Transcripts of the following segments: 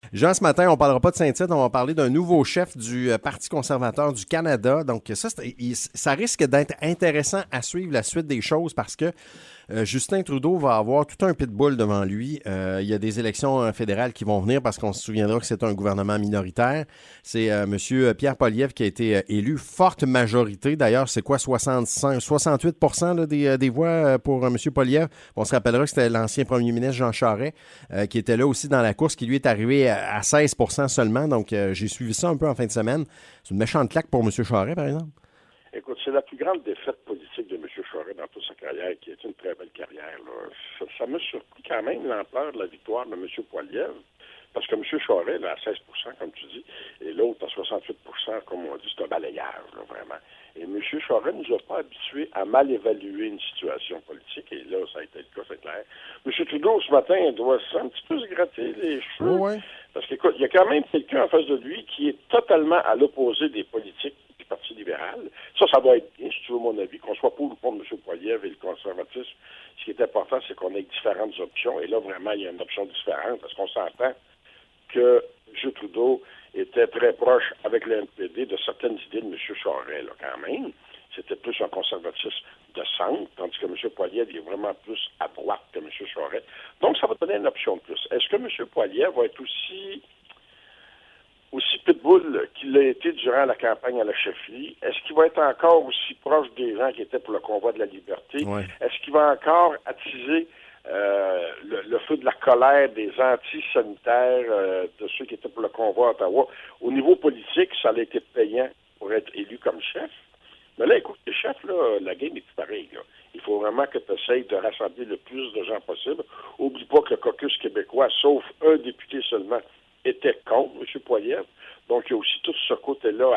Jean, ce matin, on ne parlera pas de Saint-Tite, on va parler d'un nouveau chef du Parti conservateur du Canada. Donc, ça risque d'être intéressant à suivre la suite des choses parce que Justin Trudeau va avoir tout un pitbull devant lui. Il y a des élections fédérales qui vont venir parce qu'on se souviendra que c'est un gouvernement minoritaire. C'est M. Pierre Poilievre qui a été élu forte majorité. D'ailleurs, c'est quoi, 68 là, des voix pour M. Poilievre. On se rappellera que c'était l'ancien premier ministre Jean Charest qui était là aussi dans la course, qui lui est arrivé à 16 seulement. Donc, j'ai suivi ça un peu en fin de semaine. C'est une méchante claque pour M. Charest, par exemple. Écoute, c'est la plus grande défaite politique de M. Charest dans toute sa carrière, qui est une très belle carrière. Ça m'a surpris quand même l'ampleur de la victoire de M. Poilievre, parce que M. Charest, là, à 16 comme tu dis, et l'autre à 68 comme on dit, c'est un balayage, là, vraiment. Et M. Charest ne nous a pas habitués à mal évaluer une situation politique, et là, ça a été le cas, c'est clair. M. Trudeau, ce matin, il doit un petit peu se gratter les cheveux, parce qu'écoute, il y a quand même quelqu'un en face de lui qui est totalement à l'opposé des politiques du Parti libéral. Ça va être bien, si tu veux mon avis, qu'on soit pour ou contre M. Poilievre et le conservatisme. Ce qui est important, c'est qu'on ait différentes options, et là, vraiment, il y a une option différente, parce qu'on s'entend que M. Trudeau était très proche avec le NPD de certaines idées de M. Charest, là, quand même. C'était plus un conservatisme de centre, tandis que M. Poilievre est vraiment plus à droite que M. Charest. Donc, ça va donner une option de plus. Est-ce que M. Poilievre va être aussi pitbull qu'il l'a été durant la campagne à la chefferie? Est-ce qu'il va être encore aussi proche des gens qui étaient pour le convoi de la liberté? Ouais. Est-ce qu'il va encore attiser le feu de la colère des anti-sanitaires, de ceux qui étaient pour le convoi à Ottawa? Au niveau politique, ça a été payant pour être élu comme chef. Mais là, écoute, le chef, là, la game est plus pareille, là. Il faut vraiment que tu essayes de rassembler le plus de gens possible. Oublie pas que le caucus québécois, sauf un député seulement, était contre M. Poilievre. Donc, il y a aussi tout ce côté-là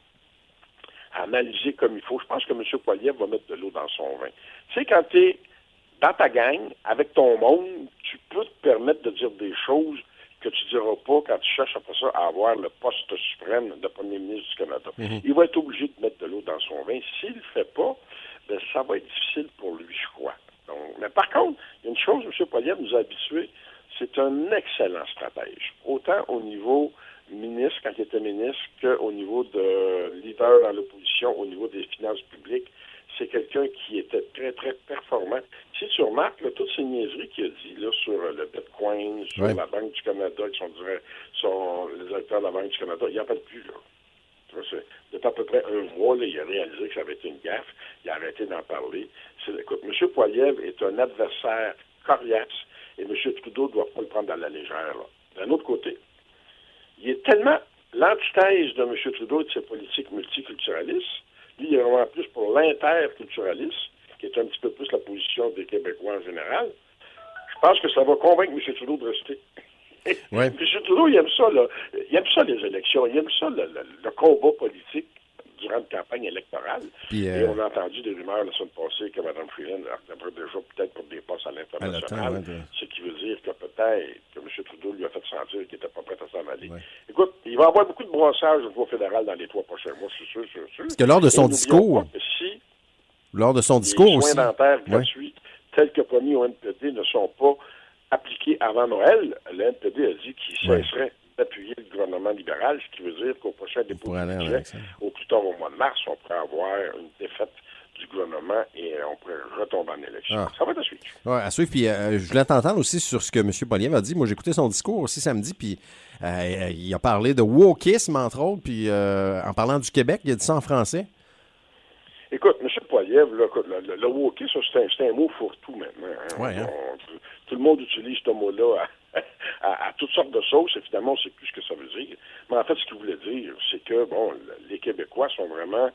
à analyser comme il faut. Je pense que M. Poilievre va mettre de l'eau dans son vin. Tu sais, quand tu es dans ta gang, avec ton monde, tu peux te permettre de dire des choses que tu ne diras pas quand tu cherches après ça à avoir le poste suprême de premier ministre du Canada. Mm-hmm. Il va être obligé de mettre de l'eau dans son vin. S'il ne le fait pas, ben, ça va être difficile pour lui, je crois. Donc, mais par contre, il y a une chose, M. Poilievre nous a habitués, c'est un excellent stratège. Autant au niveau ministre, quand il était ministre, qu'au niveau de leader dans l'opposition, au niveau des finances publiques. C'est quelqu'un qui était très, très performant. Si tu remarques, là, toutes ces niaiseries qu'il a dit là, sur le Bitcoin, sur la Banque du Canada, qui sont les directeurs de la Banque du Canada, il n'en parle plus, là. Tu vois, depuis à peu près un mois, là, il a réalisé que ça avait été une gaffe. Il a arrêté d'en parler. Écoute, M. Poilievre est un adversaire coriace et M. Trudeau ne doit pas le prendre à la légère. D'un autre côté, il est tellement l'antithèse de M. Trudeau et de ses politiques multiculturalistes. Lui, il est vraiment plus pour l'interculturalisme, qui est un petit peu plus la position des Québécois en général. Je pense que ça va convaincre M. Trudeau de rester. Ouais. M. Trudeau, il aime ça, là. Il aime ça, les élections. Il aime ça, le combat politique durant une campagne électorale. Puis, et on a entendu des rumeurs la semaine passée que Mme Freeland a déjà peut-être pour des postes à l'international. Ce qui veut dire que peut-être que M. Trudeau lui a fait sentir qu'il n'était pas prêt à s'en aller. Ouais. Écoute, il va y avoir beaucoup de brossage au niveau fédéral dans les 3 prochains mois, je suis sûr. Parce que lors de son discours... Si lors de son discours les soins aussi... dentaires gratuits, tels que promis au NPD, ne sont pas appliqués avant Noël, le NPD a dit qu'il cesserait d'appuyer le gouvernement libéral, ce qui veut dire qu'au prochain dépôt de budget, au plus tard au mois de mars, on pourrait avoir une défaite du gouvernement et on pourrait retomber en élection. Ça va être à suivre. Oui, à suivre. Puis je voulais t'entendre aussi sur ce que M. Poilievre a dit. Moi, j'ai écouté son discours aussi samedi, puis il a parlé de wokisme, entre autres, puis en parlant du Québec, il a dit ça en français. Écoute, M. Poilievre, le wokisme, c'est un mot fourre-tout maintenant. Hein? Ouais, hein? Tout le monde utilise ce mot-là à toutes sortes de sauces. Évidemment, on ne sait plus ce que ça veut dire. Mais en fait, ce qu'il voulait dire, c'est que, bon, les Québécois sont vraiment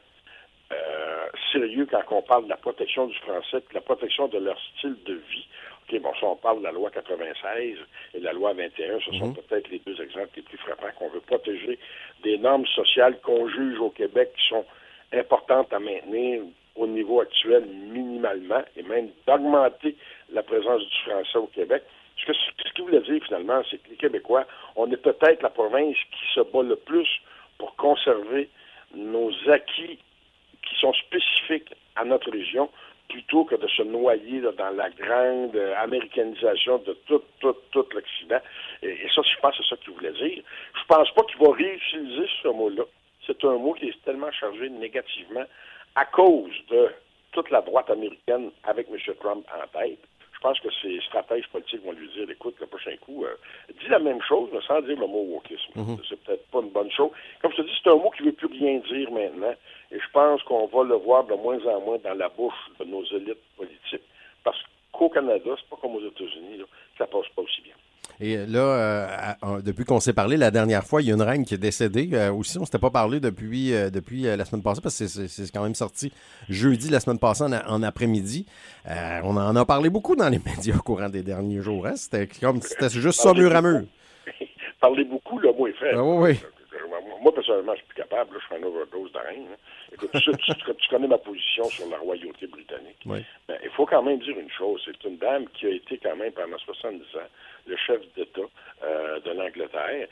sérieux quand on parle de la protection du français et de la protection de leur style de vie. OK, bon, ça, on parle de la loi 96 et de la loi 21. Ce sont peut-être les deux exemples les plus frappants qu'on veut protéger des normes sociales qu'on juge au Québec qui sont importantes à maintenir au niveau actuel minimalement et même d'augmenter la présence du français au Québec. Ce qu'il voulait dire finalement, c'est que les Québécois, on est peut-être la province qui se bat le plus pour conserver nos acquis qui sont spécifiques à notre région, plutôt que de se noyer là, dans la grande américanisation de tout l'Occident. Et ça, je pense que c'est ça qu'il voulait dire. Je pense pas qu'il va réutiliser ce mot-là. C'est un mot qui est tellement chargé négativement à cause de toute la droite américaine avec M. Trump en tête. Je pense que ses stratèges politiques vont lui dire, écoute, le prochain coup, dis la même chose, mais sans dire le mot wokisme. C'est peut-être pas une bonne chose. Comme je te dis, c'est un mot qui ne veut plus rien dire maintenant. Et je pense qu'on va le voir de moins en moins dans la bouche de nos élites politiques. Parce qu'au Canada, c'est pas comme aux États-Unis, là, ça passe pas aussi bien. Et là, depuis qu'on s'est parlé la dernière fois, il y a une reine qui est décédée. Aussi, on ne s'était pas parlé depuis la semaine passée, parce que c'est quand même sorti jeudi la semaine passée en après-midi. On en a parlé beaucoup dans les médias au courant des derniers jours. Hein? C'était juste ça mur à mur. Parler beaucoup, le mot est fait. Ah, oui. Moi, personnellement, je suis plus capable. Là, je fais un overdose de reine. Hein. Écoute, tu connais ma position sur la royauté britannique. Oui. Ben, il faut quand même dire une chose. C'est une dame qui a été quand même pendant 70 ans le chef d'État de l'Angleterre,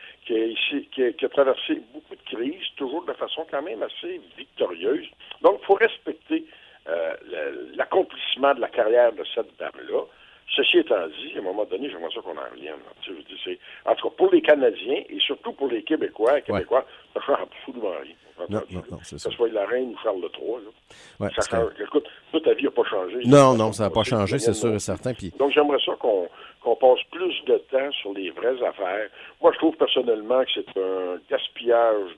qui a traversé beaucoup de crises, toujours de façon quand même assez victorieuse. Donc, il faut respecter l'accomplissement de la carrière de cette dame-là. Ceci étant dit, à un moment donné, j'aimerais ça qu'on en revienne. Tu sais, en tout cas, pour les Canadiens et surtout pour les Québécois, ça change absolument rien. Non, c'est ça. Que ce soit la reine ou Charles III. Ouais, ça change. Écoute, toute ta vie n'a pas changé. Non, ça n'a pas changé, c'est sûr et certain. Puis... Donc, j'aimerais ça qu'on passe plus de temps sur les vraies affaires. Moi, je trouve personnellement que c'est un gaspillage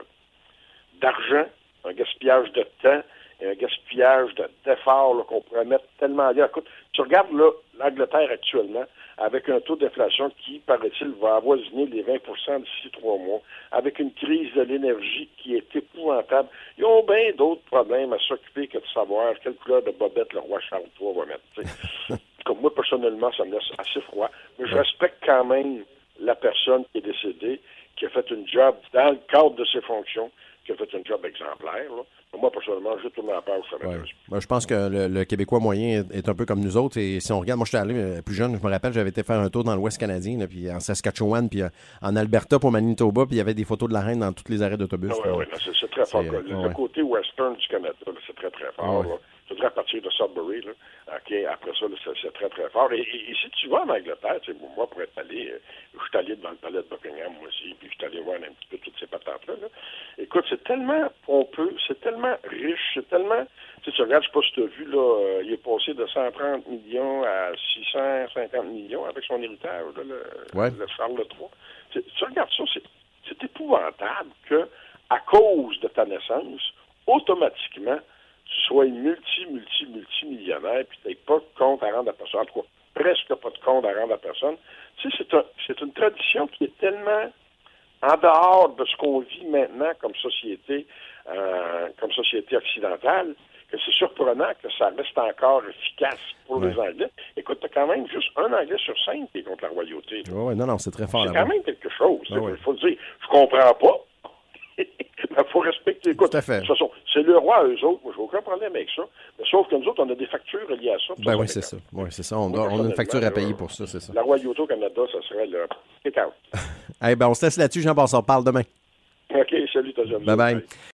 d'argent, un gaspillage de temps et un gaspillage d'efforts qu'on pourrait mettre tellement à dire. Écoute, tu regardes là l'Angleterre actuellement, avec un taux d'inflation qui, paraît-il, va avoisiner les 20 d'ici 3 mois, avec une crise de l'énergie qui est épouvantable. Ils ont bien d'autres problèmes à s'occuper que de savoir quelle couleur de bobette le roi Charles III va mettre. Comme moi, personnellement, ça me laisse assez froid. Mais je respecte quand même la personne qui est décédée, qui a fait une job dans le cadre de ses fonctions, qui a fait un job exemplaire, là. Moi, personnellement, je tourne la page. Je pense que le Québécois moyen est un peu comme nous autres. Et si on regarde, moi, je suis allé plus jeune, je me rappelle, j'avais été faire un tour dans l'Ouest canadien, là, puis en Saskatchewan, puis en Alberta, pour Manitoba, puis il y avait des photos de la reine dans tous les arrêts d'autobus. Oui, c'est très fort. Le côté western du Canada, c'est très, très fort. Je dirais à partir de Sudbury, là. Okay, après ça, c'est très, très fort. Et si tu vas en Angleterre, moi, pour être allé, je suis allé devant le palais de Buckingham, moi aussi, puis je suis allé voir un petit peu toutes ces patentes-là. Là. Écoute, c'est tellement pompeux, c'est tellement riche, c'est tellement... Tu regardes, je sais pas si tu as vu, là, il est passé de 130 millions à 650 millions avec son héritage, là, le Charles III. Tu regardes ça, c'est épouvantable que, à cause de ta naissance, automatiquement, tu sois multimillionnaire, puis tu n'aies pas de compte à rendre à personne. En tout cas, presque pas de compte à rendre à personne. Tu sais, c'est une tradition qui est tellement en dehors de ce qu'on vit maintenant comme société occidentale, que c'est surprenant que ça reste encore efficace pour les Anglais. Écoute, tu as quand même juste un Anglais sur 5 qui est contre la royauté. Oui, non, c'est très fort. C'est quand même quelque chose. Il faut le dire. Je comprends pas. Il faut respecter. Écoute, de toute façon, c'est le roi à eux autres. Moi, j'ai aucun problème avec ça. Mais sauf que nous autres, on a des factures liées à ça. Oui, c'est ça. Oui, c'est ça. On a une facture à payer pour ça, c'est ça. La royauté au Canada, ça serait le kick-out. On se laisse là-dessus, Jean-Bart. On parle demain. OK, salut, ta jeune. Bye-bye.